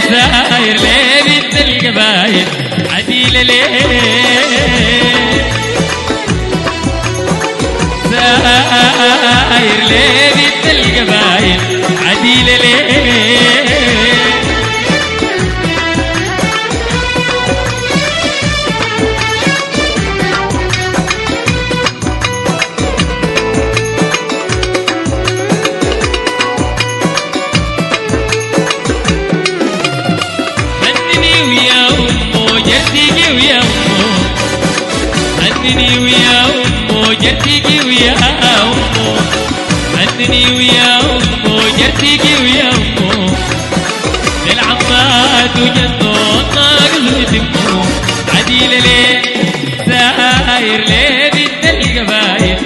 ساير ليه بنت القبايل عديلة ليه ساير ليه بنت القبايل عديلة ليه هنني ويا أمو جرتيكي ويا أمو هنني ويا أمو جرتيكي ويا أمو للعمات وجنون ناقص وتمو عديلة ليه ساير ليه بنت القبايل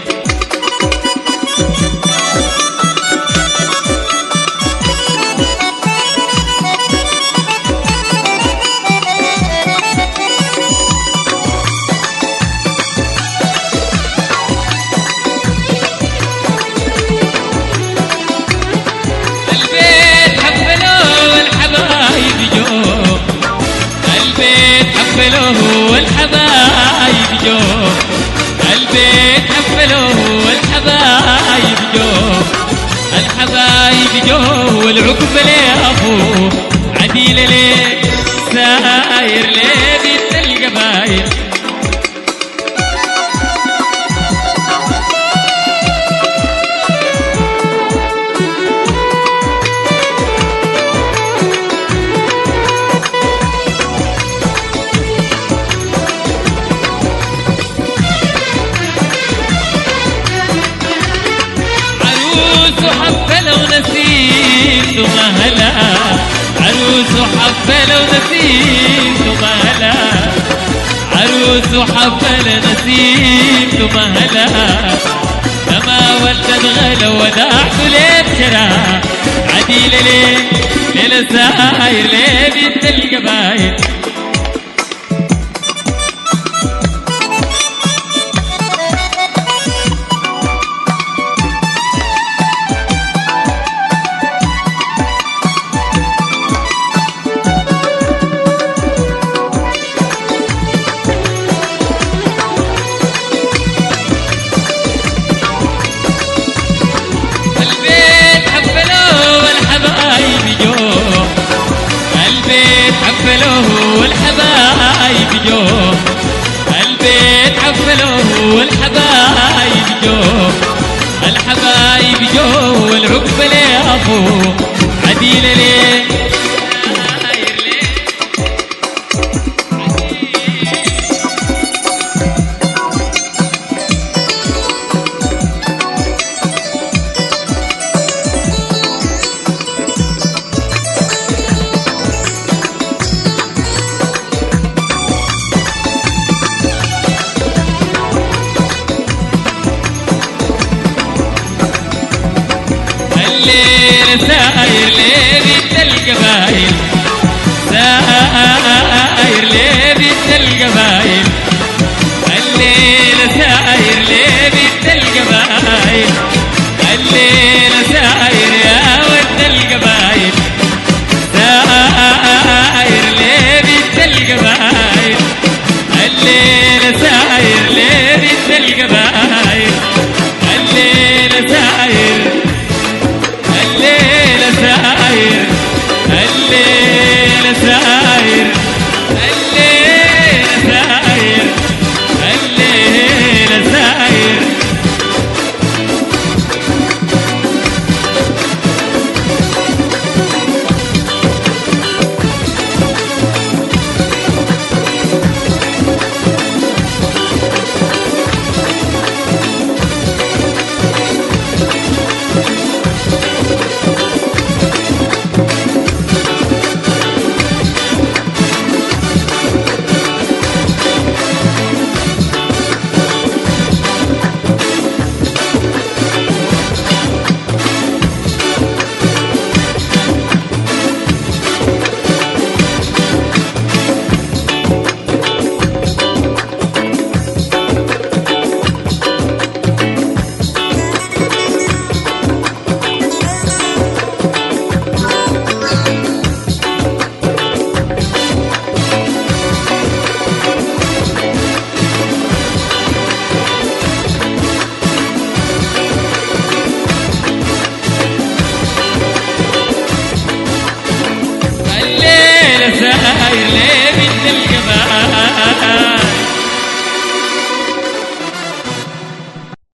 حفلوه والحبايب جو البيت حفلوه والحبايب جو الحبايب جو والعقب ليه أخوه عديلة ليه ساير ليه بنت القبايل حفلة ونسيم ثم هلا عروس وحفلة ونسيم ثم هلا عروس وحفلة نسيم ثم هلا لما ولدت غلا وداعته ليه بشرا عديلة ليه ليلة ساير ليه بنت القبايل حفلوه والحبايب جو البيت حفلوه والحبايب جو الحبايب جو والعقب ليه أخوه عديلة